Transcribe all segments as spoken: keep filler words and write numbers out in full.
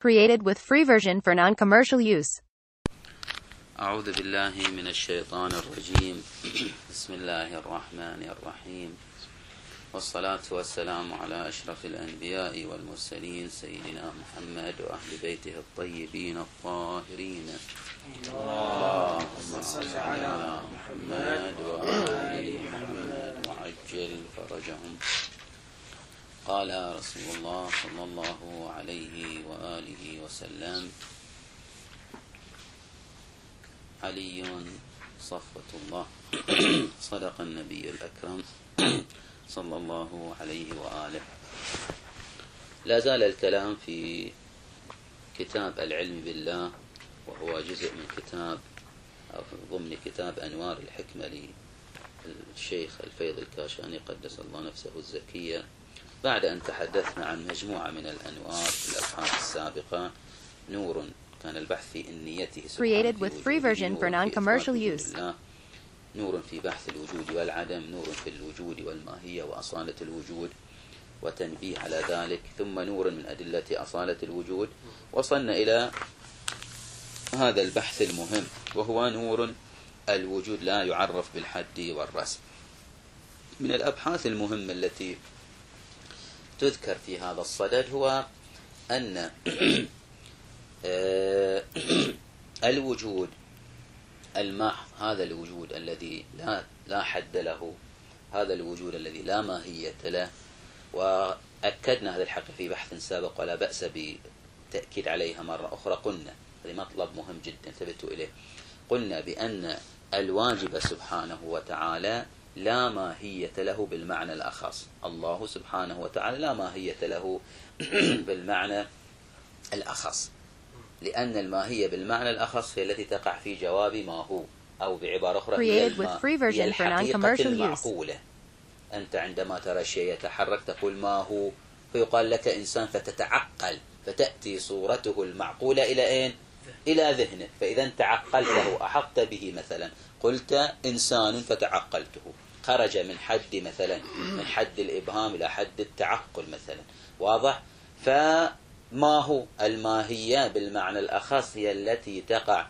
Created with free version for non-commercial use. أعوذ بالله من الشيطان الرجيم. بسم الله الرحمن الرحيم، والصلاة والسلام على أشرف الأنبياء والمرسلين سيدنا محمد وأهل بيته الطيبين الطاهرين. اللهم صل على محمد وآل محمد وعجل فرجهم. قال رسول الله صلى الله عليه وآله وسلم: علي صفوة الله. صدق النبي الأكرم صلى الله عليه وآله. لا زال الكلام في كتاب العلم بالله، وهو جزء من كتاب أو ضمن كتاب أنوار الحكمة للشيخ الفيض الكاشاني قدس الله نفسه الزكية، بعد أن تحدثنا عن مجموعة من الأنوار في الأبحاث السابقة. نور كان البحث في النيته Created with free version for non-commercial use. نور في بحث الوجود والعدم، نور في الوجود والماهية وأصالة الوجود وتنبيه على ذلك، ثم نور من أدلة أصالة الوجود. وصلنا إلى هذا البحث المهم، وهو نور الوجود لا يعرف بالحد والرسم. من الأبحاث المهمة التي تذكر في هذا الصدد هو أن الوجود المحض، هذا الوجود الذي لا لا حد له، هذا الوجود الذي لا ماهية له، وأكدنا هذا الحق في بحث سابق ولا بأس بتأكيد عليها مرة أخرى. قلنا هذا مطلب مهم جدا ثبتوا إليه. قلنا بأن الواجب سبحانه وتعالى لا ماهية له بالمعنى الأخص. الله سبحانه وتعالى لا ماهية له بالمعنى الأخص، لأن الماهية بالمعنى الأخص هي التي تقع في جواب ما هو، أو بعبارة أخرى هي, هي الحقيقة المعقولة. أنت عندما ترى شيء يتحرك تقول ما هو، فيقال لك إنسان فتتعقل، فتأتي صورته المعقولة إلى أين؟ إلى ذهنك. فإذا تعقلته أحطت به، مثلا قلت إنسان فتعقلته، خرج من حد مثلا من حد الإبهام إلى حد التعقل مثلا. واضح؟ فما هو الماهية بالمعنى الأخص هي التي تقع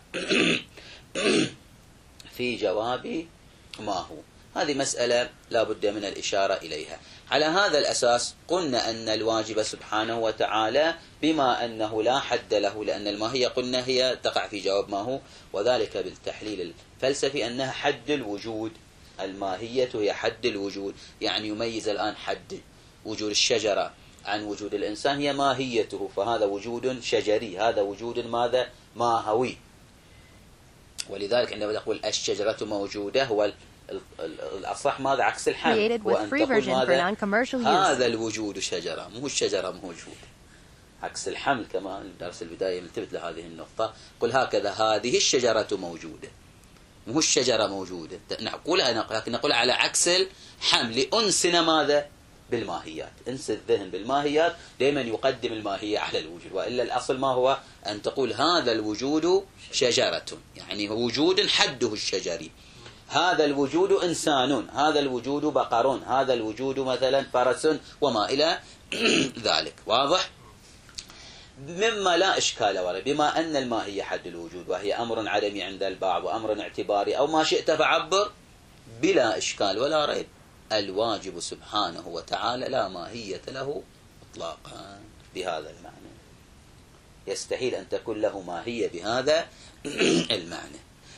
في جواب ما هو. هذه مسألة لا بد من الإشارة إليها. على هذا الأساس قلنا أن الواجب سبحانه وتعالى بما أنه لا حد له، لأن الماهية قلنا هي تقع في جواب ما هو، وذلك بالتحليل الفلسفي أنها حد الوجود. الماهية هي حد الوجود، يعني يميز الآن حد وجود الشجرة عن وجود الإنسان هي ماهيته، فهذا وجود شجري، هذا وجود ماذا؟ ماهوي. ولذلك عندما تقول الشجرة موجودة، هو الأصح ماذا؟ عكس الحمل، وأن تقول ماذا؟ هذا الوجود شجرة، مو الشجرة موجود. عكس الحمل كما درس البداية ملتفت لهذه النقطة. قل هكذا هذه الشجرة موجودة، مو الشجرة موجودة. نقولها لكن نقول على عكس الحمل لأنسنا ماذا؟ بالماهيات. انس الذهن بالماهيات، دائما يقدم الماهية على الوجود، وإلا الأصل ما هو؟ أن تقول هذا الوجود شجرة، يعني وجود حده الشجري. هذا الوجود إنسان، هذا الوجود بقر، هذا الوجود مثلا فرس، وما إلى ذلك. واضح؟ مما لا إشكال ولا، بما أن الماهية حد الوجود وهي أمر عدمي عند البعض وأمر اعتباري أو ما شئت فعبر، بلا إشكال ولا ريب الواجب سبحانه وتعالى لا ماهية له إطلاقا بهذا المعنى. يستحيل أن تكون له ماهية بهذا المعنى.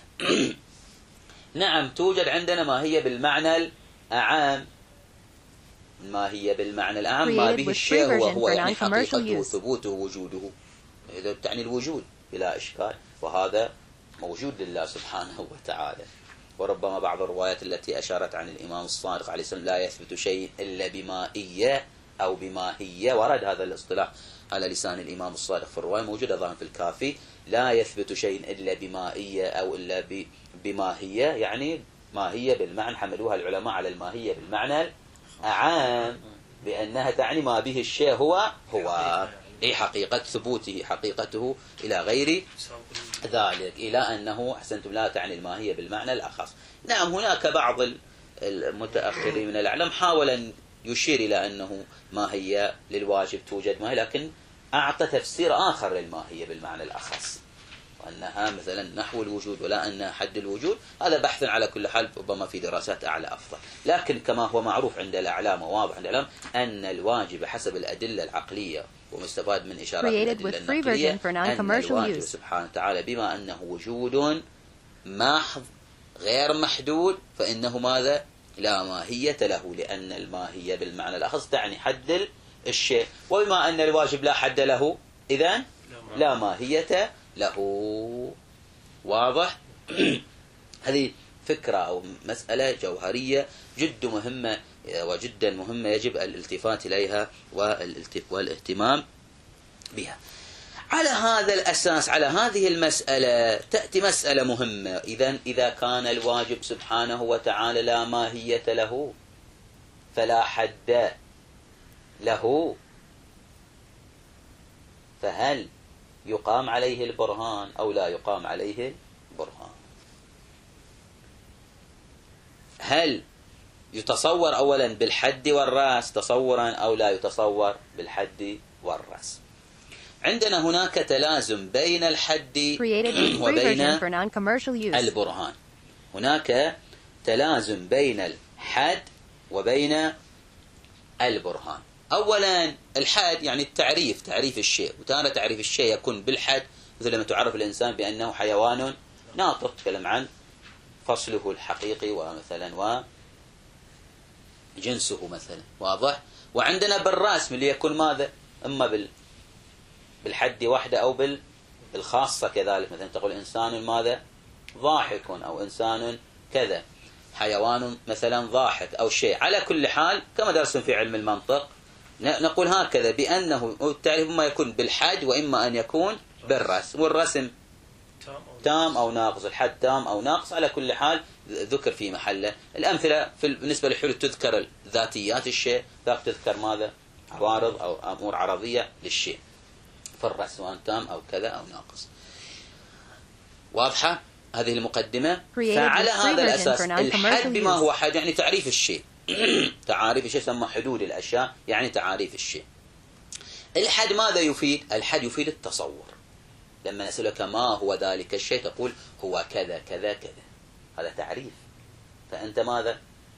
نعم توجد عندنا ماهية بالمعنى الأعام، ماهية بالمعنى الأعام ما به الشيء هو هو يعني حقيقته ثبوته وجوده، إذا تعني الوجود بلا إشكال، وهذا موجود لله سبحانه وتعالى. وربما بعض الروايات التي أشارت عن الإمام الصادق عليه السلام لا يثبت شيء إلا بمائية أو بماهية، ورد هذا الاصطلاح على لسان الإمام الصادق في الرواية، موجودة ظاهرا في الكافي. لا يثبت شيء إلا بمائية أو إلا بماهية، يعني ماهية بالمعنى، حملوها العلماء على الماهية بالمعنى العام، بأنها تعني ما به الشيء هو هو أي حقيقة ثبوته، حقيقته إلى غير ذلك، إلى أنه أحسنتم لا تعني الماهية بالمعنى الأخص. نعم هناك بعض المتأخرين من العلم حاول أن يشير إلى أنه ماهية للواجب توجد ماهية، لكن أعطى تفسير آخر للماهية بالمعنى الأخص، وأنها مثلا نحو الوجود ولا أنها حد الوجود. هذا بحث على كل حال، ربما في دراسات أعلى أفضل. لكن كما هو معروف عند الأعلام وواضح عند الأعلام أن الواجب حسب الأدلة العقلية ومستفاد من إشارات الأدلة النقلية أن الواجب سبحانه وتعالى بما أنه وجود محض غير محدود فإنه ماذا؟ لا ماهية له، لأن الماهية بالمعنى الأخص تعني حد الشيء، وبما أن الواجب لا حد له إذن لا ماهية له. واضح؟ هذه فكرة أو مسألة جوهرية جد مهمة وجدا مهمة، يجب الالتفات إليها والاهتمام بها. على هذا الأساس، على هذه المسألة تأتي مسألة مهمة. إذن إذا كان الواجب سبحانه وتعالى لا ماهية له فلا حد له، فهل يقام عليه البرهان أو لا يقام عليه البرهان؟ هل يتصور أولا بالحد والرأس تصورا أو لا يتصور بالحد والرأس؟ عندنا هناك تلازم بين الحد وبين البرهان. هناك تلازم بين الحد وبين البرهان. أولا الحد يعني التعريف، تعريف الشيء، وتارة تعريف الشيء يكون بالحد، مثل لما تعرف الإنسان بأنه حيوان ناطق، تكلم عن فصله الحقيقي ومثلا وجنسه مثلا. واضح؟ وعندنا بالرسم اللي يكون ماذا؟ إما بال بالحد وحده أو بالخاصة كذلك، مثلا تقول إنسان ماذا؟ ضاحك، أو إنسان كذا، حيوان مثلا ضاحك أو شيء. على كل حال كما درسنا في علم المنطق نقول هكذا، بأنه التعريف إما يكون بالحد وإما أن يكون بالرسم، والرسم تام أو ناقص، الحد تام أو ناقص، على كل حال ذكر في محله. الأمثلة في بالنسبة للحدود تذكر ذاتيات الشيء، ذاك تذكر ماذا؟ عوارض أو أمور عرضية للشيء في الرسم، سواء تام أو كذا أو ناقص. واضحة هذه المقدمة؟ فعلى هذا الأساس الحد بما هو حد يعني تعريف الشيء. تعاريف الشيء تسمى حدود الأشياء، يعني تعاريف الشيء. الحد ماذا يفيد؟ الحد يفيد التصور. لما نسألك ما هو ذلك الشيء تقول هو كذا كذا كذا، هذا تعريف. فأنت ماذا؟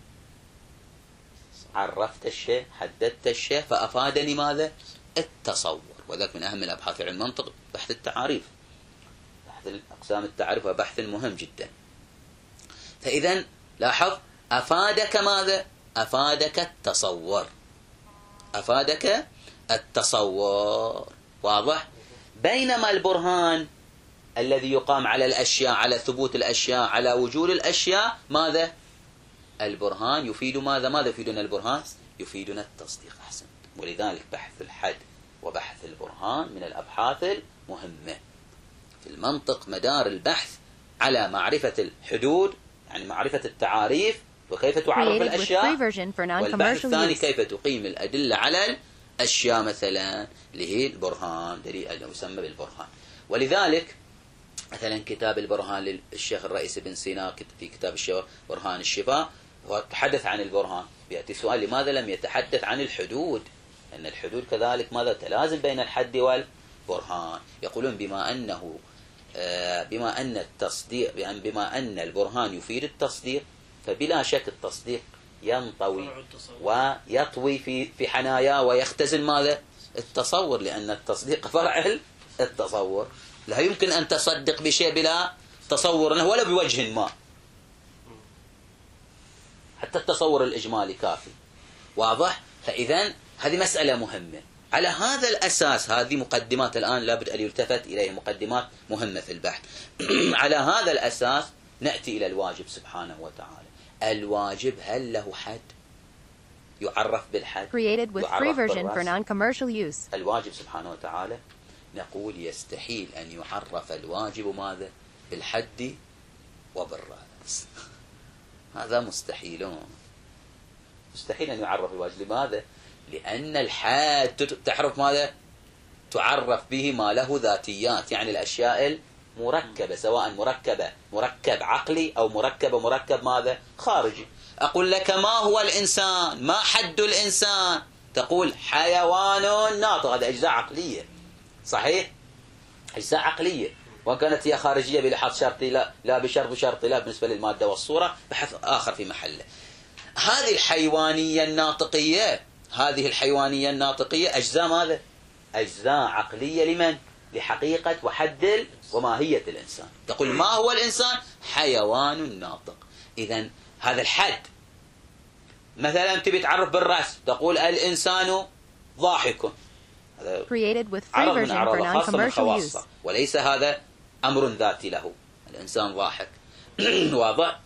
عرفت الشيء، حددت الشيء، فأفادني ماذا؟ التصور. وذلك من أهم الأبحاث عن المنطق بحث التعاريف، بحث أقسام التعريف، وبحث مهم جدا. فإذا لاحظ أفادك ماذا؟ أفادك التصور، أفادك التصور. واضح؟ بينما البرهان الذي يقام على الأشياء، على ثبوت الأشياء، على وجود الأشياء، ماذا؟ البرهان يفيد ماذا؟ ماذا يفيدنا البرهان؟ يفيدنا التصديق. أحسن. ولذلك بحث الحد وبحث البرهان من الأبحاث المهمة في المنطق. مدار البحث على معرفة الحدود، يعني معرفة التعاريف وكيف تعرف الأشياء، والبحث الثاني كيف تقيم الأدلة على الأشياء، مثلا اللي هي البرهان، دليل أنه يسمى بالبرهان. ولذلك مثلا كتاب البرهان للشيخ الرئيس بن سينا في كتاب الشفاء برهان الشفاء، هو تحدث عن البرهان. بيأتي سؤال لماذا لم يتحدث عن الحدود؟ أن الحدود كذلك ماذا؟ تلازم بين الحد والبرهان. يقولون بما أنه بما أن التصديق بما أن البرهان يفيد التصديق، فبلا شك التصديق ينطوي ويطوي في في حناياه ويختزن ماذا؟ التصور، لأن التصديق فرع التصور. لا يمكن أن تصدق بشيء بلا تصور ولا بوجه ما، حتى التصور الإجمالي كافي. واضح؟ فإذا هذه مسألة مهمة. على هذا الأساس هذه مقدمات الآن لابد أن يلتفت إليها، مقدمات مهمة في البحث. على هذا الأساس نأتي إلى الواجب سبحانه وتعالى. الواجب هل له حد؟ يعرف بالحد، Created with free version for non-commercial use. الواجب سبحانه وتعالى نقول يستحيل أن يعرف الواجب ماذا؟ بالحد وبالرأس. هذا مستحيل، مستحيل أن يعرف الواجب. لماذا؟ لأن الحد تعرف ماذا؟ تعرف به ما له ذاتيات، يعني الأشياء المركبة، سواء مركبة مركب عقلي أو مركبة مركب ماذا؟ خارجي. أقول لك ما هو الإنسان؟ ما حد الإنسان؟ تقول حيوان ناطق، هذه أجزاء عقلية. صحيح؟ أجزاء عقلية، وكانت هي خارجية بلحاظ شرطي لا لا بشرط شرطي لا بالنسبة للمادة والصورة، بحث آخر في محله. هذه الحيوانية الناطقية هذه الحيوانية الناطقية أجزاء ماذا؟ أجزاء عقلية لمن؟ لحقيقة وحد وماهية الإنسان. تقول ما هو الإنسان؟ حيوان ناطق. إذن هذا الحد. مثلا تبي تعرف بالرأس، تقول الإنسان ضاحك، created with free version for non-commercial use. وليس هذا أمر ذاتي له، الإنسان ضاحك. واضح؟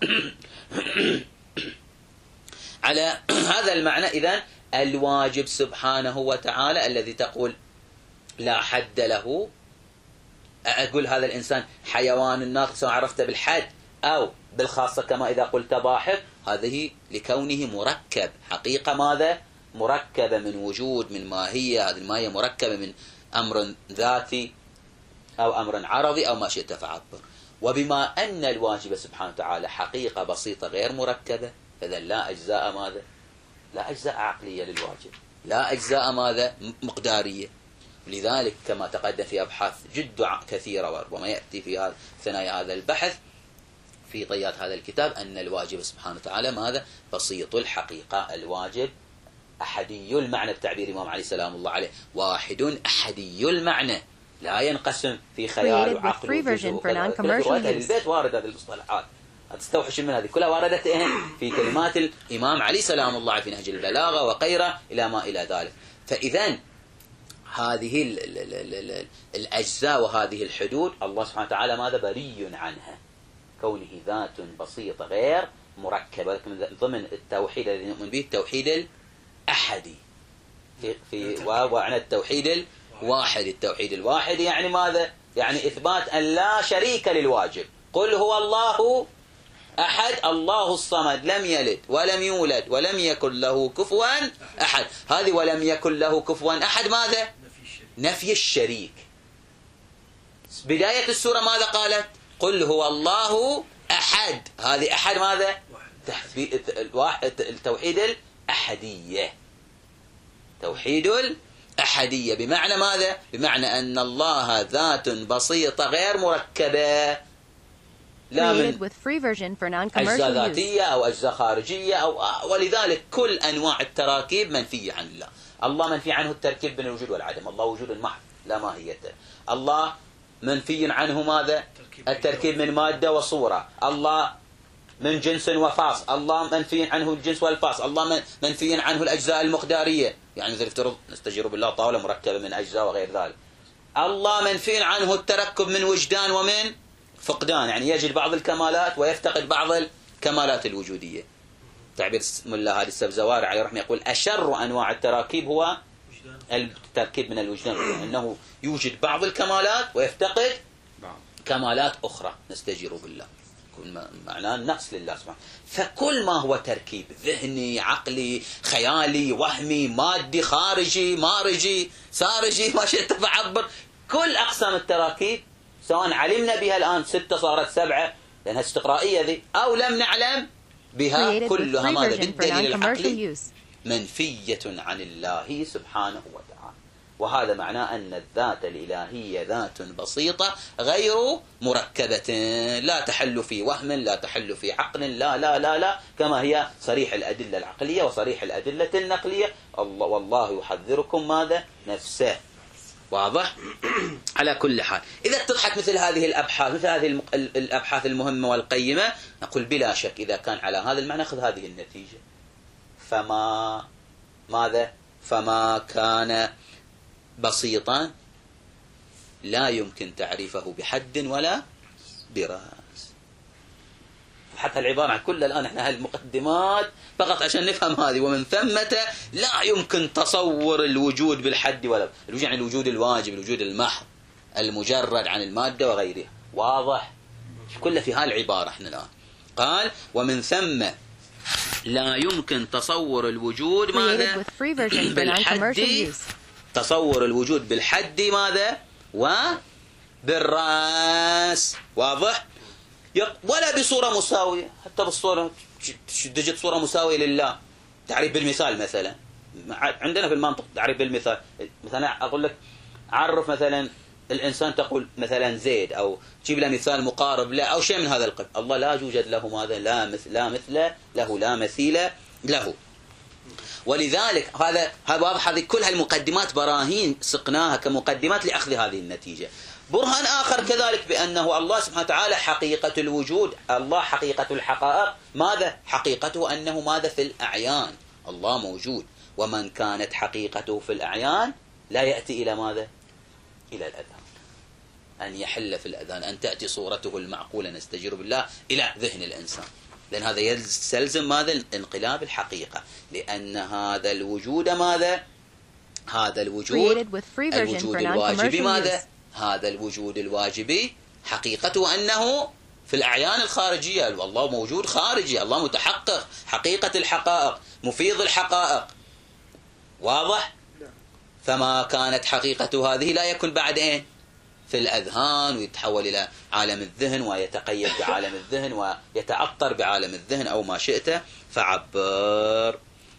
على هذا المعنى إذن الواجب سبحانه وتعالى الذي تقول لا حد له، أقول هذا الإنسان حيوان ناطق سواء عرفت بالحد أو بالخاصة كما إذا قلت ضاحك، هذه لكونه مركب حقيقة ماذا؟ مركبة من وجود، من ماهية، هذه الماهية مركبة من أمر ذاتي أو أمر عرضي أو ما شئت فعبر. وبما أن الواجب سبحانه وتعالى حقيقة بسيطة غير مركبة، فإذا لا أجزاء ماذا؟ لا أجزاء عقلية للواجب، لا أجزاء ماذا؟ مقدارية. لذلك كما تقدم في أبحاث جد كثيرة وما يأتي في ثنايا هذا البحث في طيات هذا الكتاب أن الواجب سبحانه وتعالى ماذا؟ بسيط الحقيقة. الواجب أحدي المعنى بتعبير الإمام علي سلام الله عليه، واحد أحدي المعنى لا ينقسم في خيال وعقل وجزء. البيت وارد هذه المصطلحات، تستوحش من هذه كلها واردت في كلمات الإمام علي سلام الله عليه في نهج البلاغة وغيره إلى ما إلى ذلك. فإذا هذه ال ال ال ال الأجزاء وهذه الحدود الله سبحانه وتعالى ماذا؟ بريء عنها، كونه ذات بسيطة غير مركبة. لكن ضمن التوحيد الذي نؤمن به التوحيد الأحدي، في, في وعنى التوحيد الواحد. التوحيد الواحد يعني ماذا؟ يعني إثبات أن لا شريك للواجب. قل هو الله أحد الله الصمد لم يلد ولم يولد ولم يكن له كفوا أحد. هذه ولم يكن له كفوا أحد ماذا؟ نفي الشريك. بداية السورة ماذا قالت؟ قل هو الله أحد. هذه أحد ماذا؟ التوحيد الأحدية. توحيد الأحدية بمعنى ماذا؟ بمعنى أن الله ذات بسيطة غير مركبة، لا من أجزاء ذاتية أو أجزاء خارجية أو ولذلك كل أنواع التراكيب منفية عن الله. الله منفي عنه التركيب بين الوجود والعدم، الله وجود محض لا ماهيته. الله منفي عنه ماذا؟ التركيب من مادة وصورة. الله من جنس وفاص، الله منفي عنه الجنس والفاص. الله منفي عنه الأجزاء المقدارية، يعني مثل افترض نستجير بالله طاولة مركبة من أجزاء وغير ذلك. الله منفي عنه التركب من وجدان ومن فقدان، يعني يجد بعض الكمالات ويفتقد بعض الكمالات الوجودية. تعبير ملا هادي السبزواري عليه رحمه يقول أشر أنواع التراكيب هو التركيب من الوجدان، أنه يوجد بعض الكمالات ويفتقد كمالات أخرى. نستجير بالله معناه النقص لله سبحانه. فكل ما هو تركيب ذهني عقلي خيالي وهمي مادي خارجي مارجي سارجي ما شئت فعبر، كل أقسام التراكيب سواء علمنا بها الآن ستة صارت سبعة لأنها استقرائية ذي أو لم نعلم بها، كلها ماذا؟ بالدليل العقلي منفية عن الله سبحانه وتعالى. وهذا معناه أن الذات الإلهية ذات بسيطة غير مركبة، لا تحل في وهم لا تحل في عقل لا لا لا لا كما هي صريح الأدلة العقلية وصريح الأدلة النقلية. الله والله يحذركم ماذا؟ نفسه. واضح؟ على كل حال إذا اتضحت مثل هذه الأبحاث مثل هذه الأبحاث المهمة والقيمة نقول بلا شك إذا كان على هذا المعنى خذ هذه النتيجة. فما ماذا؟ فما كان بسيطا لا يمكن تعريفه بحد ولا برأس. حتى العبارة عن كل الآن احنا هالمقدمات فقط عشان نفهم هذه. ومن ثمة لا يمكن تصور الوجود بالحد ولا الوجود، يعني الوجود الواجب الوجود المحض المجرد عن المادة وغيرها. واضح؟ كله في هالعبارة احنا الآن. قال ومن ثم لا يمكن تصور الوجود ماذا؟ بالحد، تصور الوجود بالحد ماذا؟ وبالرأس. واضح؟ ولا بصورة مساوية، حتى بالصورة تجد صورة مساوية لله. تعريف بالمثال مثلا عندنا في المنطق تعريف بالمثال، مثلا أقول لك عرف مثلا الإنسان، تقول مثلا زيد، أو تجيب له مثال مقارب له أو شيء من هذا القبيل. الله لا يوجد له ماذا؟ لا مثل لا مثل له، لا مثيل له. ولذلك هذا هذا واضح، هذه كل هالمقدمات براهين سقناها كمقدمات لأخذ هذه النتيجة. برهان آخر كذلك بأنه الله سبحانه وتعالى حقيقة الوجود، الله حقيقة الحقائق، ماذا؟ حقيقته أنه ماذا؟ في الأعيان، الله موجود. ومن كانت حقيقته في الأعيان لا يأتي إلى ماذا؟ إلى الأذهان، أن يحل في الأذهان، أن تأتي صورته المعقولة نستجير بالله إلى ذهن الإنسان، لأن هذا يستلزم ماذا؟ انقلاب الحقيقة، لأن هذا الوجود ماذا؟ هذا الوجود الوجود الواجبي ماذا؟ هذا الوجود الواجبي حقيقته أنه في الأعيان الخارجية، الله موجود خارجي، الله متحقق، حقيقة الحقائق، مفيض الحقائق، واضح؟ فما كانت حقيقته هذه لا يكون بعد إيه؟ في الأذهان، ويتحول إلى عالم الذهن، ويتقيد بعالم الذهن، ويتعطر بعالم الذهن أو ما شئت فعبر.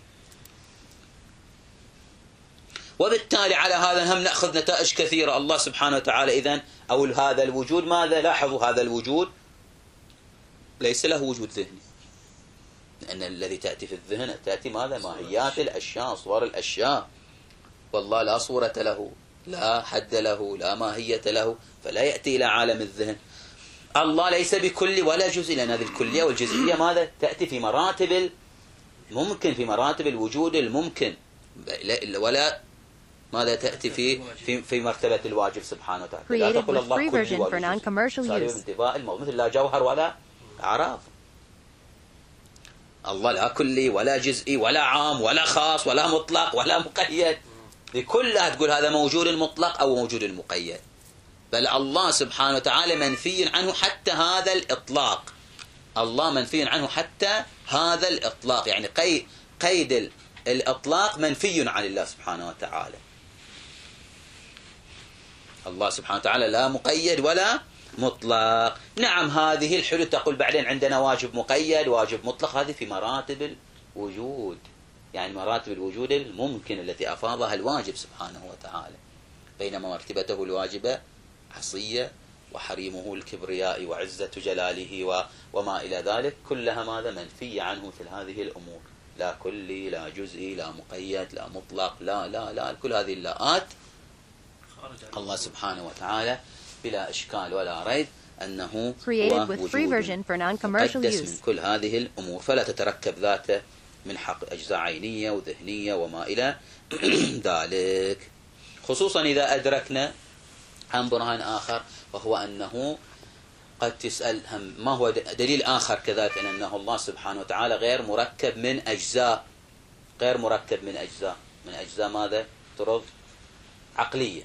وبالتالي على هذا هم نأخذ نتائج كثيرة. الله سبحانه وتعالى إذن أو هذا الوجود ماذا؟ لاحظوا هذا الوجود ليس له وجود ذهني، لأن الذي تأتي في الذهن تأتي ماذا؟ ماهيات الأشياء، صور الأشياء، والله لا صورة له، لا حد له، لا ماهية له، فلا يأتي إلى عالم الذهن. الله ليس بكل ولا جزء، لأن هذه الكلية والجزئية ماذا؟ تأتي في مراتب الممكن، في مراتب الوجود الممكن، ولا ماذا؟ تأتي في في في مرتبة الواجب سبحانه وتعالى. لا تقول الله كلي ولا جزء، انتفاء الموضوع مثل لا جوهر ولا أعراض. الله لا كلي ولا جزئي ولا عام ولا خاص ولا مطلق ولا مقيد، لكلها تقول هذا موجود المطلق أو موجود المقيد. بل الله سبحانه وتعالى منفي عنه حتى هذا الإطلاق، الله منفي عنه حتى هذا الإطلاق، يعني قيد قيد الإطلاق منفي عن الله سبحانه وتعالى. الله سبحانه وتعالى لا مقيد ولا مطلق. نعم هذه الحدود تقول بعدين عندنا واجب مقيد واجب مطلق، هذه في مراتب الوجود، يعني مراتب الوجود الممكن التي أفاضها الواجب سبحانه وتعالى، بينما مرتبته الواجبة عصية وحريمه الكبرياء وعزة جلاله وما إلى ذلك، كلها ماذا؟ منفي عنه مثل هذه الأمور، لا كلي لا جزئي لا مقيد لا مطلق لا لا لا كل هذه اللاءات الله سبحانه وتعالى بلا إشكال ولا ريب أنه هو وجود مقدس من كل هذه الأمور، فلا تتركب ذاته من حق أجزاء عينية وذهنية وما إلى ذلك. خصوصا إذا أدركنا عن برهان آخر، وهو أنه قد تسأل هم ما هو دليل آخر كذلك أنه الله سبحانه وتعالى غير مركب من أجزاء، غير مركب من أجزاء، من أجزاء ماذا؟ ترض عقلية،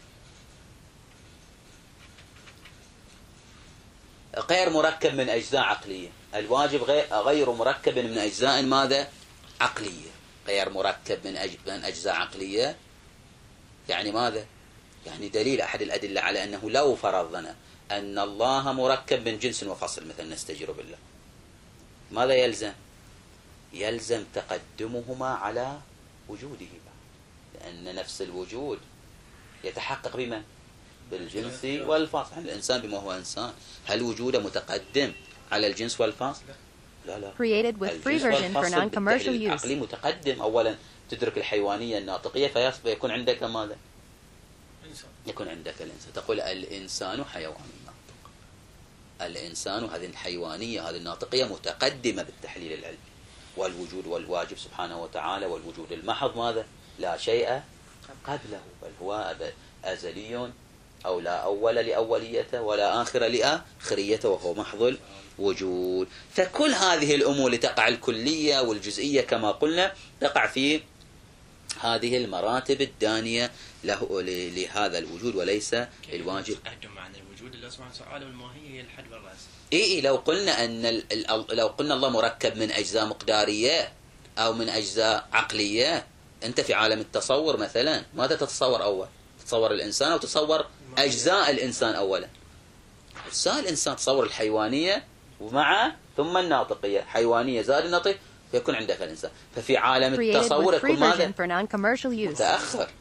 غير مركب من أجزاء عقلية. الواجب غير غير مركب من أجزاء ماذا؟ عقلية، غير مركب من أج... من أجزاء عقلية، يعني ماذا؟ يعني دليل أحد الأدلة على أنه لو فرضنا أن الله مركب من جنس وفصل مثلا نستجير بالله، ماذا يلزم؟ يلزم تقدمهما على وجوده، لأن نفس الوجود يتحقق بما؟ بالجنس والفصل. يعني الإنسان بما هو إنسان، هل وجوده متقدم على الجنس والفصل؟ لا لا. Created with free version for non-commercial use. العقلي متقدم، أولا تدرك الحيوانية الناطقية فيكون عندك ماذا؟ يكون عندك الإنسان، تقول الإنسان حيوان ناطق، الإنسان هذه الحيوانية هذه الناطقية متقدمة بالتحليل العلمي، والوجود والواجب سبحانه وتعالى والوجود المحض ماذا؟ لا شيء قبله، بل هو أزلي أو لا أول لأوليته ولا آخر لآخريته، وهو محض الوجود. فكل هذه الأمور لتقع الكلية والجزئية كما قلنا تقع في هذه المراتب الدانية له لهذا الوجود وليس الواجب. معنى الوجود الله سبحانه وتعالى والماهية هي الحد والرأس. إيه لو قلنا أن لو قلنا الله مركب من أجزاء مقدارية أو من أجزاء عقلية، أنت في عالم التصور مثلا ماذا تتصور أول؟ تتصور الإنسان أو تصور أجزاء الإنسان أولا؟ أجزاء الإنسان، تصور الحيوانية ومع ثم الناطقية، حيوانية زاد الناطق فيكون عندك الإنسان. ففي عالم التصور يكون ماذا؟ متأخر،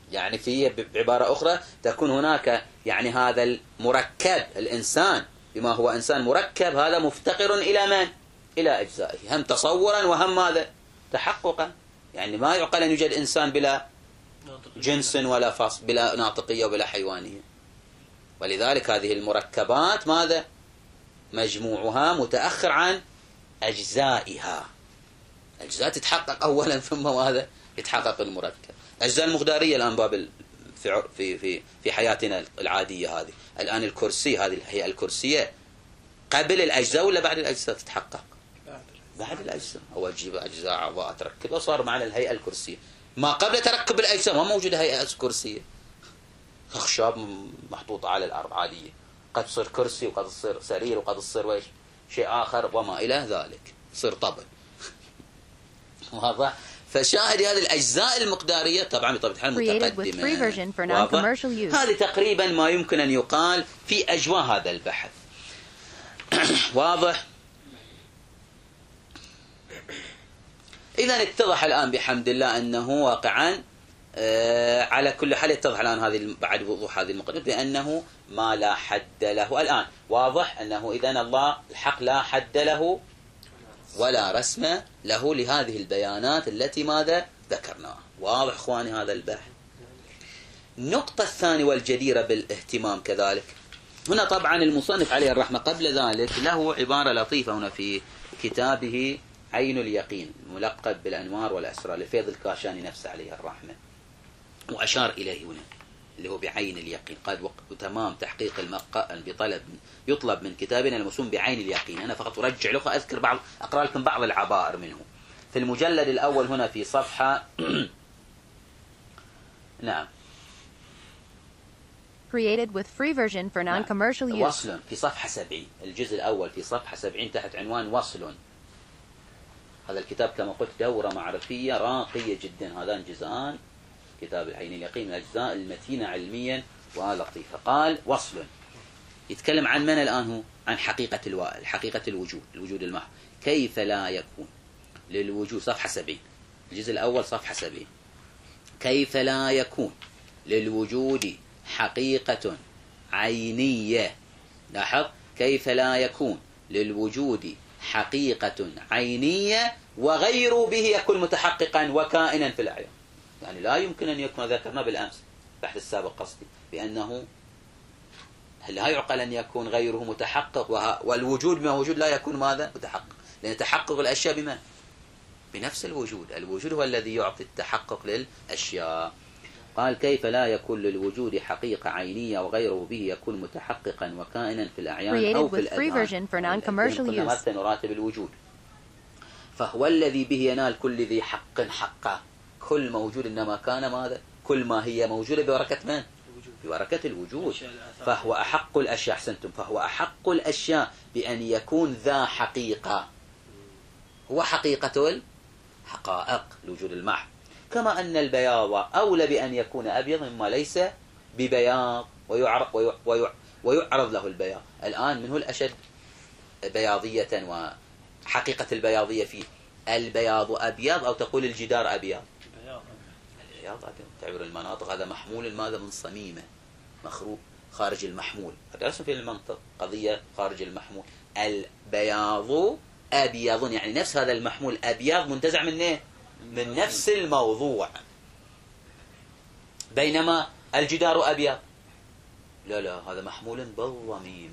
يعني في بعبارة أخرى تكون هناك يعني هذا المركب الإنسان بما هو إنسان مركب هذا مفتقر إلى من؟ إلى أجزائه، هم تصورا وهم ماذا؟ تحققا. يعني ما يعقل أن يوجد إنسان بلا جنس ولا فصل، بلا ناطقية وبلا حيوانية. ولذلك هذه المركبات ماذا؟ مجموعها متأخر عن أجزائها. أجزاء تتحقق أولا ثم ماذا؟ يتحقق المركب. أجزاء المقدارية الآن باب في في في في حياتنا العادية هذه الآن الكرسي، هذه الهيئة الكرسية قبل الأجزاء ولا بعد الأجزاء تتحقق؟ بعد الأجزاء. أو تجيب أجزاء أعضاء تركبها صار معنا الهيئة الكرسية. ما قبل تركب الأجزاء ما موجودة هيئة كرسية، أخشاب محطوطة على الأرض عادية، قد تصير كرسي وقد تصير سرير وقد تصير ويش شيء آخر وما إلى ذلك، تصير طبل. واضح؟ فشاهد هذه الأجزاء المقدارية طبعا بطبيعة الحال متقدمة. هذه تقريبا ما يمكن أن يقال في أجواء هذا البحث. واضح؟ إذا اتضح الآن بحمد الله أنه واقعا آه على كل حال يتضح الآن هذه بعد وضوح هذه المقدمة بأنه ما لا حد له الآن. واضح أنه إذن الله الحق لا حد له ولا رسم له لهذه البيانات التي ماذا ذكرناها. واضح إخواني هذا البحث. النقطة الثانية والجديرة بالاهتمام كذلك، هنا طبعا المصنف عليه الرحمة قبل ذلك له عبارة لطيفة هنا في كتابه عين اليقين ملقب بالأنوار والأسرار لفيض الكاشاني نفسه عليه الرحمة، وأشار إليه هنا اللي هو بعين اليقين. قد وقت تمام تحقيق المقال بطلب يطلب من كتابنا الموسوم بعين اليقين. أنا فقط أرجع له أذكر بعض أقرأ لكم بعض العبائر منه. في المجلد الأول هنا في صفحة نعم created with free version for non-commercial use. وصل في صفحة سبعين، الجزء الأول في صفحة سبعين تحت عنوان وصل. هذا الكتاب كما قلت دورة معرفية راقية جدا، هذان جزءان كتاب العين اليقين من الأجزاء المتينة علميا ولطيفة. قال وصل يتكلم عن من الآن؟ هو عن حقيقة الوائل، حقيقة الوجود، الوجود المحض. كيف لا يكون للوجود، صفحة سبعين الجزء الأول صفحة سبعين. كيف لا يكون للوجود حقيقة عينية، لاحظ كيف لا يكون للوجود حقيقة عينية وغير به يكون متحققا وكائنا في الأعيان. يعني لا يمكن أن يكون، ذكرنا بالأمس بحث السابق قصدي بأنه لا يعقل أن يكون غيره متحقق والوجود ما وجود لا يكون ماذا متحقق، لأن تحقق الأشياء بما بنفس الوجود. الوجود هو الذي يعطي التحقق للأشياء. قال كيف لا يكون للوجود حقيقة عينية وغيره به يكون متحققا وكائنا في الأعيان أو في الأذهان. مثل نراتب الوجود، فهو الذي به ينال كل ذي حق حقه. كل موجود إنما كان ماذا؟ كل ما هي موجودة ببركة من؟ ببركة الوجود. فهو أحق الأشياء، أحسنتم، فهو أحق الأشياء بأن يكون ذا حقيقة، هو حقيقة الحقائق الوجود المحض. كما أن البياض أولى بأن يكون أبيض مما ليس ببياض ويعرض, ويعرض له البياض. الآن من هو الأشد بياضية وحقيقة البياضية فيه؟ البياض أبيض أو تقول الجدار أبيض؟ البياض أبيض. تعبير المناطق هذا محمول ماذا؟ من صميمة مخروق خارج المحمول. درسنا في المنطق قضية خارج المحمول. البياض أبيض يعني نفس هذا المحمول أبيض منتزع من إيه؟ من نفس الموضوع. بينما الجدار أبيض لا لا هذا محمول بالضميم،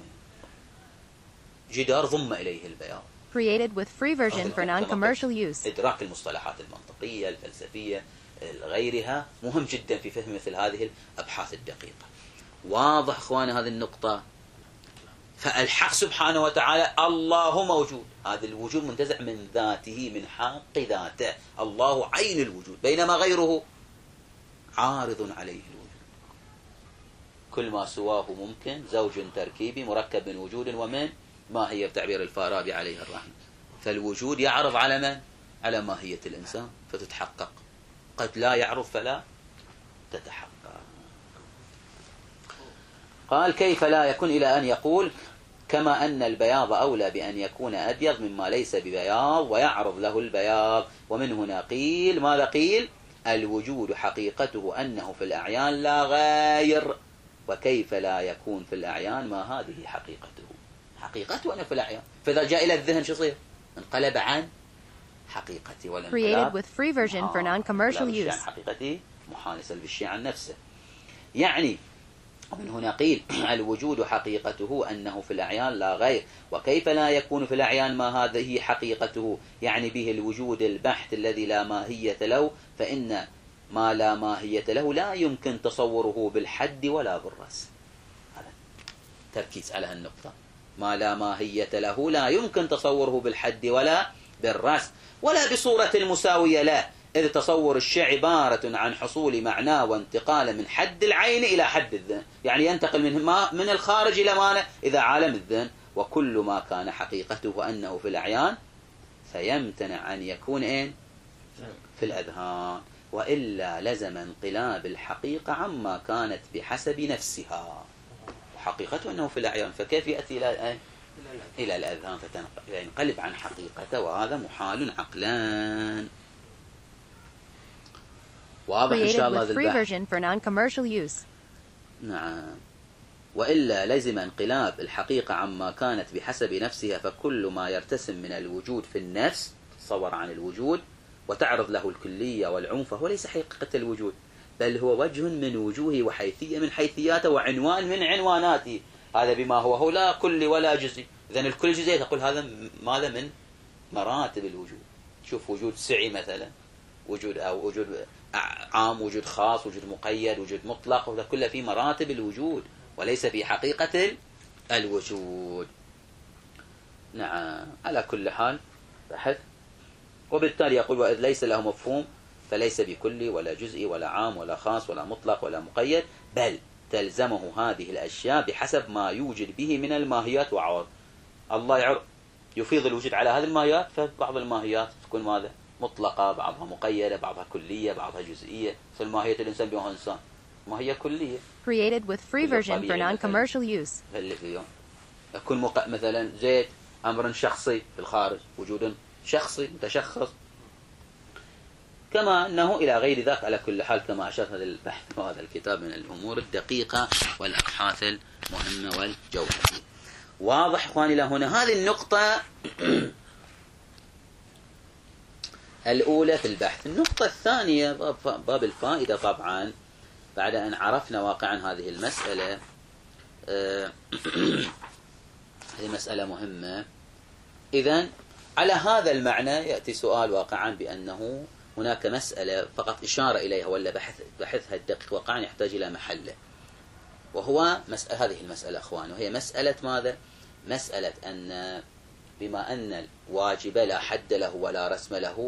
جدار ضم إليه البياض. Created with free version for non-commercial use. إدراك المصطلحات المنطقية الفلسفية غيرها مهم جدا في فهم مثل هذه الأبحاث الدقيقة. واضح إخواني هذه النقطة؟ فالحق سبحانه وتعالى الله موجود، هذا الوجود منتزع من ذاته من حق ذاته، الله عين الوجود، بينما غيره عارض عليه الوجود. كل ما سواه ممكن، زوج تركيبي مركب من وجود ومن ماهية بتعبير الفارابي عليه الرحمة. فالوجود يعرض على من؟ على ماهية الإنسان فتتحقق، قد لا يعرض فلا تتحقق. قال كيف لا يكون إلى أن يقول كما أن البياض أولى بأن يكون أبيض مما ليس ببياض ويعرض له البياض. ومن هنا قيل ماذا قيل؟ الوجود حقيقته أنه في الأعيان لا غير، وكيف لا يكون في الأعيان ما هذه حقيقته. حقيقته أنه في الأعيان، فإذا جاء إلى الذهن شو يصير؟ انقلب عن حقيقتي، والانقلاب Created with free version for non-commercial use. عن حقيقتي محال يسلب الشيء عن نفسه. يعني ومن هنا قيل الوجود حقيقته أنه في الأعيان لا غير، وكيف لا يكون في الأعيان ما هذه حقيقته، يعني به الوجود البحث الذي لا ماهية له، فإن ما لا ماهية له لا يمكن تصوره بالحد ولا بالرسم. هذا تركيز على هالنقطة، ما لا ماهية له لا يمكن تصوره بالحد ولا بالرسم ولا بصورة مساوية له، إذ تصور الشيء عبارة عن حصول معناه وانتقال من حد العين إلى حد الذهن، يعني ينتقل من ما من الخارج إلى ما إذا عالم الذهن. وكل ما كان حقيقته أنه في الأعيان فيمتنع أن يكون إيه في الأذهان، وإلا لزم انقلاب الحقيقة عما كانت بحسب نفسها. وحقيقته أنه في الأعيان، فكيف يأتي إلى إلى الأذهان فتنقلب عن حقيقته، وهذا محال عقلان. واضح إن شاء الله هذا البحث. نعم. وإلا لزم انقلاب الحقيقة عما كانت بحسب نفسها، فكل ما يرتسم من الوجود في النفس تصور عن الوجود وتعرض له الكلية والعموم، فهو ليس حقيقة الوجود، بل هو وجه من وجوهه وحيثية من حيثياته وعنوان من عنواناته. هذا بما هو هو لا كل ولا جزء. إذن الكل جزئي تقول هذا ماذا من مراتب الوجود. شوف وجود سعي مثلا، وجود أو وجود عام، وجود خاص، وجود مقيد، وجود مطلق، وهذا كله في مراتب الوجود وليس في حقيقة الوجود. نعم. على كل حال بحث. وبالتالي يقول وإذ ليس له مفهوم فليس بكلي ولا جزئي ولا عام ولا خاص ولا مطلق ولا مقيد، بل تلزمه هذه الأشياء بحسب ما يوجد به من الماهيات وعوض. الله يعرف يفيض الوجود على هذه الماهيات، فبعض الماهيات تكون ماذا مطلقة، بعضها مقيدة، بعضها كلية، بعضها جزئية. فالماهية الإنسان بها إنسان ماهية كلية. Created with free version for non-commercial use. اللي في اليوم يكون مق... مثلا زيت أمر شخصي في الخارج، وجود شخصي متشخص، كما أنه إلى غير ذلك. على كل حال كما أشرت هذا البحث وهذا الكتاب من الأمور الدقيقة والأبحاث المهمة والجوهرية. واضح إخواني لهنا هذه النقطة الأولى في البحث. النقطة الثانية باب الفائدة، طبعا بعد أن عرفنا واقعا هذه المسألة، آه هذه مسألة مهمة. إذن على هذا المعنى يأتي سؤال واقعا بأنه هناك مسألة فقط إشارة إليها ولا بحث بحثها الدقيق واقعا يحتاج إلى محله، وهو مسألة هذه المسألة أخوان، وهي مسألة ماذا؟ مسألة أن بما أن الواجب لا حد له ولا رسم له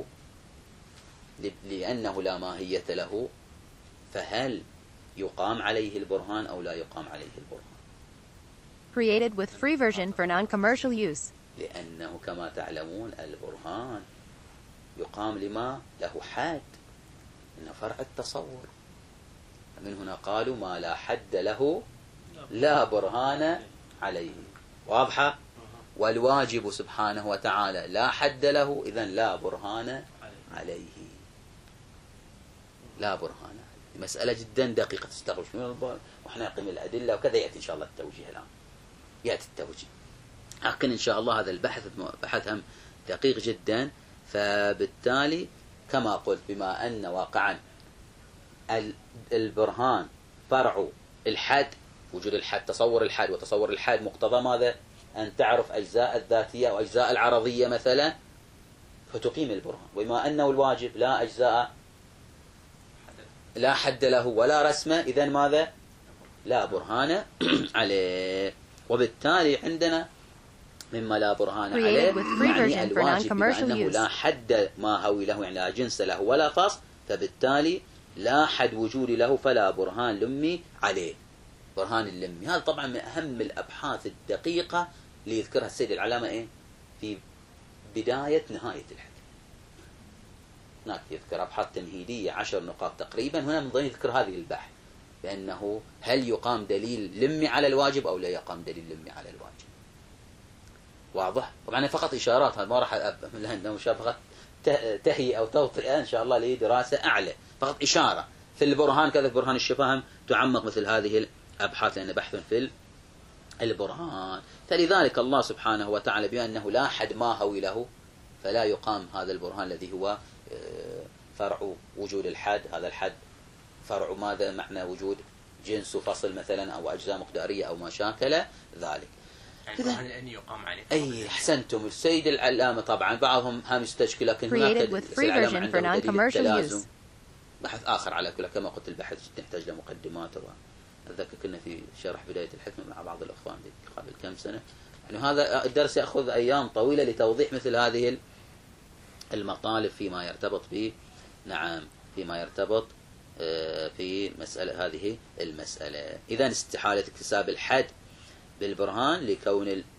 لأنه لا ماهية له، فهل يقام عليه البرهان أو لا يقام عليه البرهان؟ Created with free version for non-commercial use. لأنه كما تعلمون البرهان يقام لما له حد، إنه فرع التصور. من هنا قالوا ما لا حد له لا برهان عليه. واضحة؟ والواجب سبحانه وتعالى لا حد له، إذن لا برهان عليه. لا برهان. مسألة جدا دقيقة تستغرب شنو وإحنا نقيم الأدلة وكذا، يأتي إن شاء الله التوجيه الآن. يأتي التوجيه. لكن إن شاء الله هذا البحث بحث هم دقيق جدا. فبالتالي كما قلت بما أن واقعا البرهان فرع الحد، وجود الحد، تصور الحد، وتصور الحد مقتضى ماذا؟ أن تعرف أجزاء الذاتية وأجزاء العرضية مثلا فتقيم البرهان. وبما أنه الواجب لا أجزاء لا حد له ولا رسمة، إذن ماذا؟ لا برهان عليه. وبالتالي عندنا مما لا برهان عليه يعني الواجب بأنه لا حد ما هوي له، يعني لا جنس له ولا فصل، فبالتالي لا حد وجود له فلا برهان لمي عليه. برهان اللمي هذا طبعا من أهم الأبحاث الدقيقة اللي يذكرها السيد العلامة إيه في بداية نهاية الحديث. هناك يذكر أبحاث تمهيدية عشر نقاط تقريبا، هنا من ضمن يذكر هذه البحث بأنه هل يقام دليل لمي على الواجب أو لا يقام دليل لمي على الواجب. واضح؟ طبعا فقط إشارات، هذا ما راح لأنه فقط تهيئة أو توطئة إن شاء الله لدراسة أعلى، فقط إشارة. في البرهان كذا، برهان الشفاهم تعمق مثل هذه الأبحاث لأن بحث في البرهان. فلذلك الله سبحانه وتعالى بما أنه لا حد ماهوي له فلا يقام هذا البرهان الذي هو فرع وجود الحد. هذا الحد فرع ماذا؟ معنى وجود جنس وفصل مثلا أو أجزاء مقدارية أو ما شاكل ذلك. البرهان الأني يقام عليه. أي أحسنتم. السيد العلامة طبعا بعضهم هم يستشكل، لكن هناك العلامة عنده دليل التلازم، بحث آخر على كل. كما قلت البحث يحتاج لمقدمات. أتذكر كنا في شرح بداية الحكمة مع بعض الأخوان قبل كم سنة، يعني هذا الدرس يأخذ أيام طويلة لتوضيح مثل هذه المطالب فيما يرتبط ب نعم فيما يرتبط في مسألة هذه المسألة. إذا استحالة اكتساب الحد بالبرهان لكون ال...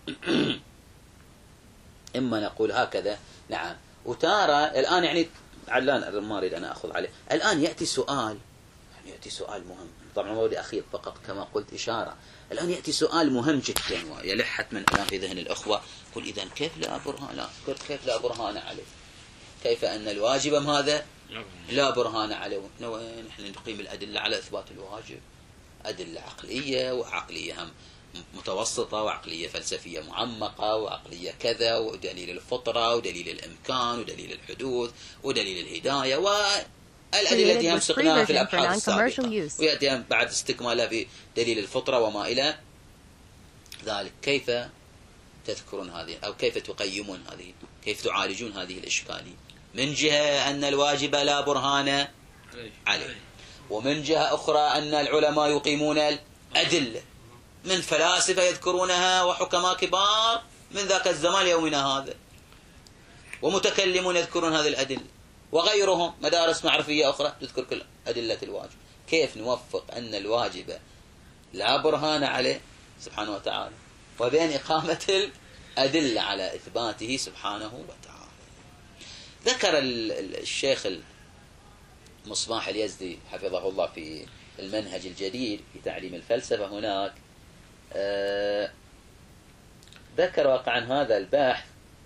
إما نقول هكذا نعم. وتارى الآن يعني علان ما أريد أنا أخذ عليه. الآن يأتي سؤال، يعني يأتي سؤال مهم طبعا، ما بدي أخيط فقط كما قلت إشارة. الآن يأتي سؤال مهم جدا ويلح حتما الآن في ذهن الأخوة، قل إذا كيف لا برهان لا كيف لا برهان عليه؟ كيف أن الواجب هذا لا برهان عليه؟ نحن نقيم الأدلة على إثبات الواجب، أدلة عقلية وعقلية هم متوسطة وعقلية فلسفية معمقة وعقلية كذا، ودليل الفطرة ودليل الإمكان ودليل الحدوث ودليل الهداية والأدلة التي هم سقناها في الأبحاث السابقة، ويأتي بعد استكمالها بدليل الفطرة وما إلى ذلك. كيف تذكرون هذه أو كيف تقيمون هذه، كيف تعالجون هذه الإشكالية؟ من جهة أن الواجب لا برهان عليه، ومن جهة أخرى أن العلماء يقيمون الأدلة، من فلاسفة يذكرونها وحكماء كبار من ذاك الزمان يومنا هذا، ومتكلمون يذكرون هذه الأدلة، وغيرهم مدارس معرفية أخرى تذكر كل أدلة الواجب. كيف نوفق أن الواجب لا برهان عليه سبحانه وتعالى وبين إقامة الأدلة على إثباته سبحانه وتعالى؟ ذكر الشيخ مصباح اليزدي حفظه الله في المنهج الجديد في تعليم الفلسفة هناك آه ذكر واقعا هذا البحث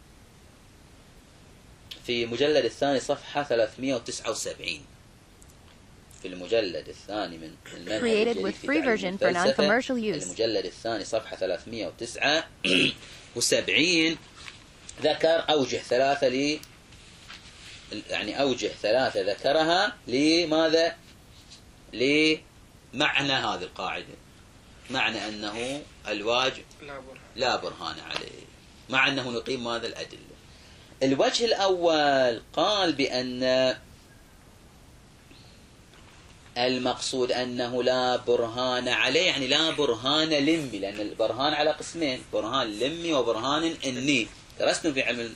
في مجلد الثاني صفحة ثلاثمئة وتسعة وسبعين، في المجلد الثاني من المنهج الجديد في تعليم الفلسفة، المجلد الثاني صفحة ثلاثمئة وتسعة وسبعين ذكر أوجه ثلاثة لي يعني أوجه ثلاثة ذكرها لماذا؟ لمعنى هذه القاعدة، معنى أنه الواجب لا برهان عليه، مع أنه نقيم ماذا؟ الأدلة. الوجه الأول قال بأن المقصود أنه لا برهان عليه، يعني لا برهان لمي، لأن البرهان على قسمين، برهان لمي وبرهان إني. درسنا في علم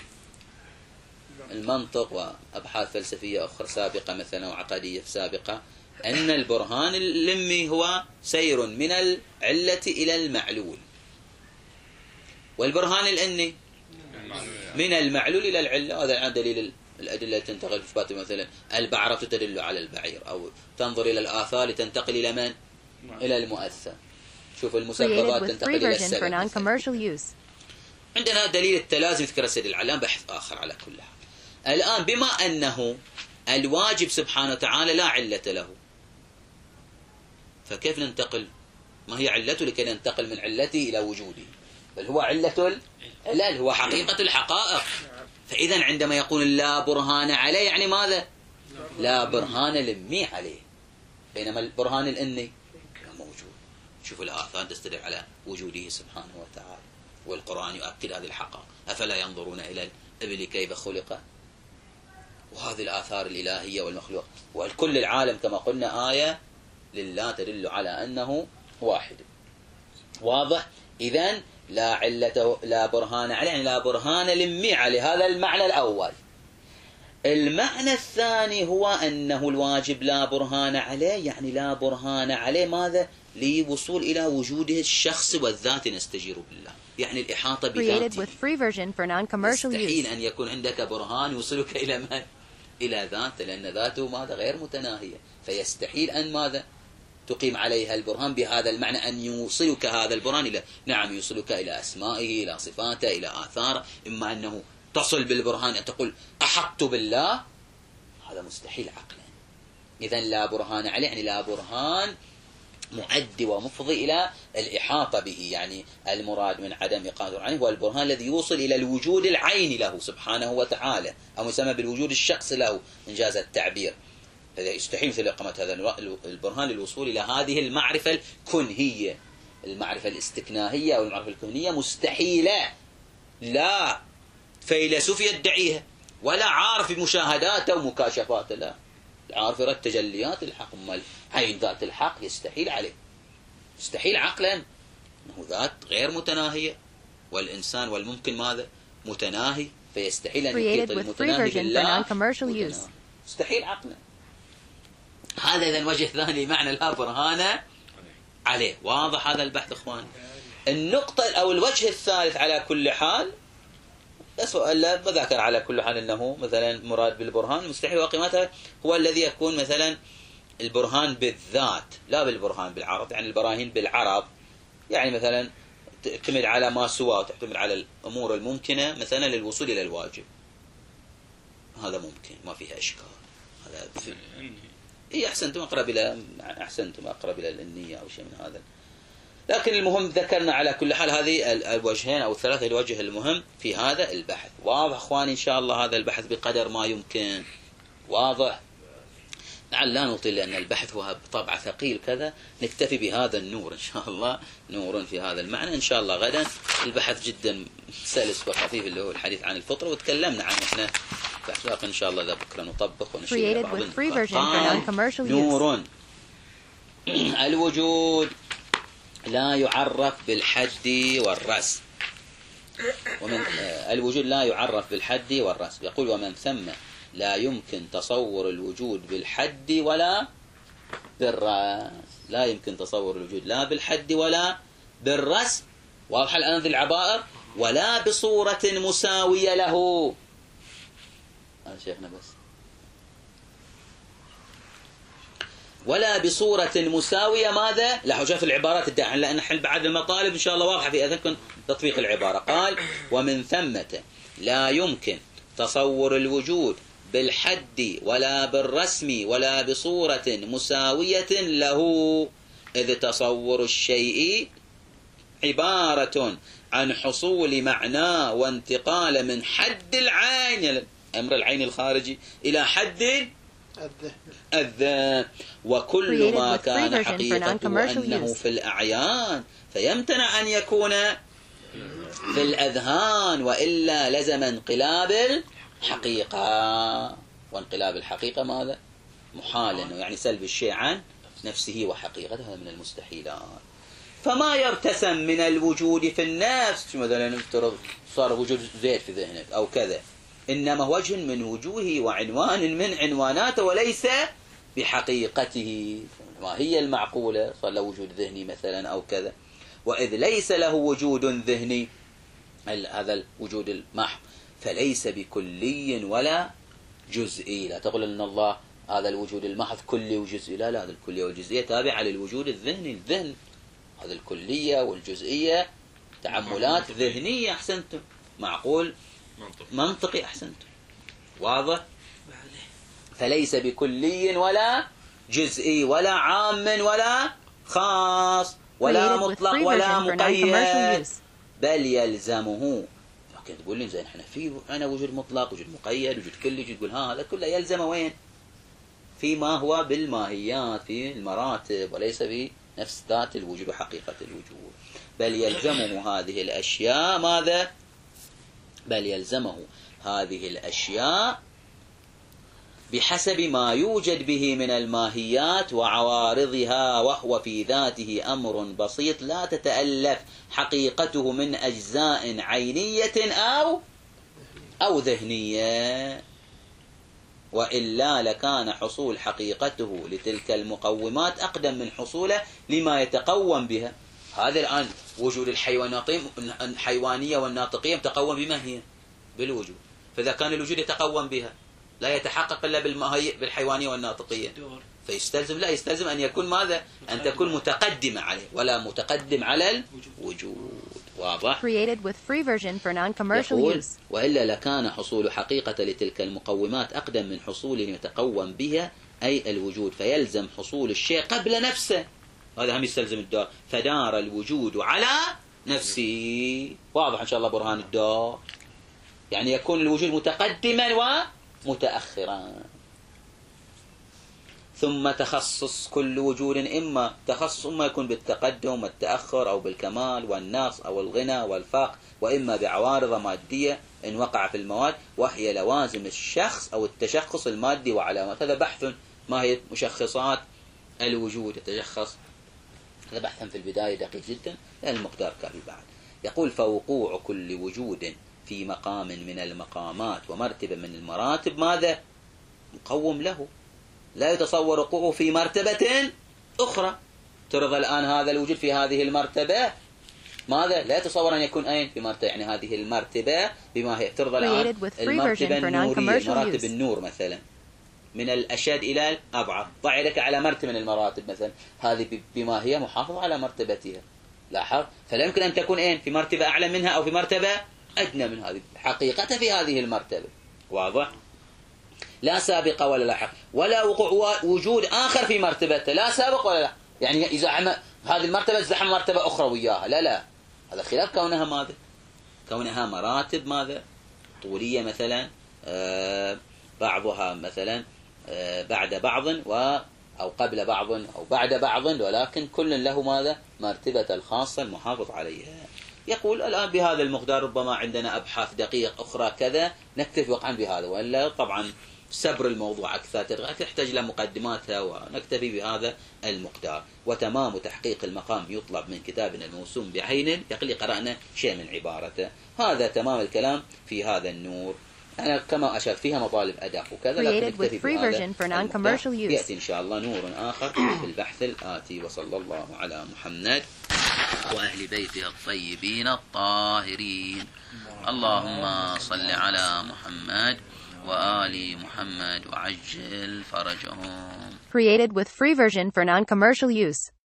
المنطق وأبحاث فلسفية أخرى سابقة مثلا وعقدية سابقة أن البرهان اللمي هو سير من العلة إلى المعلول، والبرهان الإني من المعلول إلى العلة. هذا دليل الأدلة تنتقل في إثبات مثلا البعرة تدل على البعير، أو تنظر إلى الآثار لتنتقل إلى من؟ إلى المؤثر. شوف المسببات تنتقل إلى السبب. عندنا دليل التلازم يذكر السيد العلام، بحث آخر على كل حال. الآن بما أنه الواجب سبحانه وتعالى لا علة له، فكيف ننتقل؟ ما هي علته لكي ننتقل من علته إلى وجوده؟ بل هو علة العلل، هو حقيقة الحقائق. فإذا عندما يقول لا برهان عليه يعني ماذا؟ لا برهان لمي عليه، بينما البرهان الإني موجود. شوفوا الآثار تستدل على وجوده سبحانه وتعالى، والقرآن يؤكد هذه الحقائق. أفلا ينظرون إلى الإبل كيف خلق؟ وهذه الآثار الإلهية والمخلوق والكل العالم كما قلنا آية لله تدل على أنه واحد. واضح؟ إذن لا علة لا برهان عليه، يعني لا برهان لمي عليه. هذا المعنى الأول. المعنى الثاني هو أنه الواجب لا برهان عليه، يعني لا برهان عليه ماذا؟ لوصول إلى وجوده الشخص والذات نستجير بالله، يعني الإحاطة بذاته. يستحيل أن يكون عندك برهان يوصلك إلى من؟ إلى ذاته، لأن ذاته ماذا؟ غير متناهية، فيستحيل أن ماذا؟ تقيم عليها البرهان بهذا المعنى، أن يوصلك هذا البرهان إلى نعم يوصلك إلى أسمائه، إلى صفاته، إلى آثاره. إما أنه تصل بالبرهان أن تقول أحطت بالله، هذا مستحيل عقلا. إذن لا برهان عليه يعني لا برهان مؤدي ومفضي إلى الإحاطة به، يعني المراد من عدم قادر عليه هو البرهان الذي يوصل إلى الوجود العيني له سبحانه وتعالى، أو يسمى بالوجود الشخص له إنجاز التعبير. فإذا يستحيل مثل إقامة هذا البرهان للوصول إلى هذه المعرفة الكنهية، المعرفة الاستكناهية أو المعرفة الكنهية مستحيلة، لا فيلسوف يدعيها ولا عارف بمشاهداته ومكاشفاته، لا عارف يرى تجليات الحق، أما عين ذات الحق يستحيل عليه، يستحيل عقلا أنه ذات غير متناهية، والإنسان والممكن ماذا متناهي، فيستحيل أن يحيط المتناهي بالله متناهي. مستحيل عقلا. هذا إذن وجه ثاني معنى لا برهان عليه. واضح هذا البحث إخوان؟ النقطة أو الوجه الثالث على كل حال لا بذكر على كل حال أنه مثلا مراد بالبرهان مستحيل وقيمتها هو الذي يكون مثلا البرهان بالذات لا بالبرهان بالعرض، يعني البراهين بالعرض يعني مثلا تعتمد على ما سواه، تعتمد على الأمور الممكنة مثلا للوصول إلى الواجب، هذا ممكن ما فيها إشكال. هذا في إيه أحسنتم أقرب إلى أحسنتم أقرب إلى النية أو شيء من هذا. لكن المهم ذكرنا على كل حال هذه الوجهين أو الثلاثة الوجه المهم في هذا البحث. واضح أخواني إن شاء الله هذا البحث بقدر ما يمكن واضح. لعل لا نطيل لأن البحث هو بطبع ثقيل كذا، نكتفي بهذا النور إن شاء الله، نور في هذا المعنى. إن شاء الله غدا البحث جدا سلس وخفيف اللي هو الحديث عن الفطرة، وتكلمنا عنه إحنا بحث إن شاء الله ذا بكرة نطبق ونشير بعض. نور الوجود لا يعرف بالحد والرسم، ومن الوجود لا يعرف بالحد والرسم. يقول ومن ثم لا يمكن تصور الوجود بالحد ولا بالرسم، لا يمكن تصور الوجود لا بالحد ولا بالرسم. واضح الآن ذي العبائر؟ ولا بصورة مساوية له. هذا شيخنا بس. ولا بصورة مساوية ماذا؟ لا حجات العبارات الداعية لأن نحن بعد المطالب إن شاء الله واضحة في أذنكم تطبيق العبارة. قال ومن ثمة لا يمكن تصور الوجود بالحد ولا بالرسم ولا بصورة مساوية له، إذ تصور الشيء عبارة عن حصول معناه وانتقال من حد العين أمر العين الخارجي إلى حد الذهن، وكل ما كان حقيقته أنه في الأعيان فيمتنع أن يكون في الأذهان، وإلا لزم انقلاب الحقيقة. وانقلاب الحقيقة ماذا؟ محال، أنه يعني سلب الشيء عن نفسه وحقيقته، هذا من المستحيلات. فما يرتسم من الوجود في النفس، مثلا صار وجود زيت في ذهنك أو كذا، إنما وجه من وجوهه وعنوان من عنواناته وليس بحقيقته. ما هي المعقولة؟ صار له وجود ذهني مثلا أو كذا، وإذ ليس له وجود ذهني هذا الوجود المحض فليس بكلي ولا جزئي. لا تقول أن الله هذا الوجود المحض كلي وجزئي، لا لا، هذا الكلية والجزئية تابعة للوجود الذهني. الذهن هذا الكلية والجزئية تعملات ذهنية. أحسنتم، معقول منطقي. أحسنتم، واضح. فليس بكلي ولا جزئي ولا عام ولا خاص ولا مطلق ولا مقيد، بل يلزمه. لكن تقول لي زين احنا في انا وجود مطلق وجود مقيد وجود كلي، تقول ها هذا كله يلزم وين؟ فيما هو بالماهيات في المراتب وليس بنفس ذات الوجود وحقيقة الوجود. بل يلزمه هذه الأشياء ماذا؟ بل يلزمه هذه الأشياء بحسب ما يوجد به من الماهيات وعوارضها، وهو في ذاته أمر بسيط لا تتألف حقيقته من أجزاء عينية أو أو ذهنية، وإلا لكان حصول حقيقته لتلك المقومات أقدم من حصوله لما يتقوم بها. هذا الآن وجود الحيوانية والناطقية متقوم بما هي؟ بالوجود. فإذا كان الوجود يتقوم بها لا يتحقق إلا بالحيوانية والناطقية، فيستلزم لا يستلزم أن يكون ماذا؟ أن تكون متقدمة عليه ولا متقدم على الوجود. واضح؟ Created with free version for non-commercial يقول use. وإلا لكان حصول حقيقة لتلك المقومات أقدم من حصول يتقوم بها أي الوجود، فيلزم حصول الشيء قبل نفسه. هذا هم يستلزم الدار، فدار الوجود على نفسه. واضح إن شاء الله برهان الدار، يعني يكون الوجود متقدما ومتأخرا. ثم تخصص كل وجود، إما تخصص إما يكون بالتقدم والتأخر أو بالكمال والنقص أو الغنى والفقر، وإما بعوارض مادية إن وقع في المواد، وهي لوازم الشخص أو التشخص المادي وعلامات. هذا بحث ما هي مشخصات الوجود، التشخص، هذا بحث في البداية دقيق جدا، لأن المقدار كافي بعد. يقول فوقوع كل وجود في مقام من المقامات ومرتبة من المراتب ماذا؟ مقوم له، لا يتصور وقوعه في مرتبة أخرى. ترضى الآن هذا الوجود في هذه المرتبة ماذا؟ لا يتصور أن يكون أين في مرتبة، يعني هذه المرتبة بما هي. ترضى الآن المرتبة النورية، مراتب النور مثلا، من الأشد إلى الأضعف، ضع يدك على مرتبة من المراتب مثلا، هذه بما هي محافظة على مرتبتها. لاحظ، فلا يمكن أن تكون أين في مرتبة أعلى منها أو في مرتبة أدنى من هذه، حقيقة في هذه المرتبة. واضح؟ لا سابق ولا لاحق، ولا وقوع وجود آخر في مرتبته، لا سابق ولا لاحق. يعني إذا هذه المرتبة زحم مرتبة أخرى وياها، لا لا، هذا خلاف كونها ماذا؟ كونها مراتب ماذا؟ طولية مثلا، آه بعضها مثلا آه بعد بعض و أو قبل بعض أو بعد بعض، ولكن كل له ماذا؟ مرتبة الخاصة المحافظ عليها. يقول الآن بهذا المقدار ربما عندنا أبحاث دقيقة أخرى كذا، نكتفي وقعا بهذا، وإلا طبعا سبر الموضوع أكثر تحتاج إلى مقدماتها، ونكتفي بهذا المقدار. وتمام تحقيق المقام يطلب من كتابنا الموسوم بعين، يقول قرأنا شيء من عبارته. هذا تمام الكلام في هذا النور. أنا كما أشرت فيها مطالب أداء وكذا، لكن نكتفي بهذا. يأتي إن شاء الله نور آخر في البحث الآتي. وصلى الله على محمد وأهل بيته الطيبين الطاهرين. اللهم صل على محمد وآل محمد وعجل فرجهم. Created with free version for non-commercial use.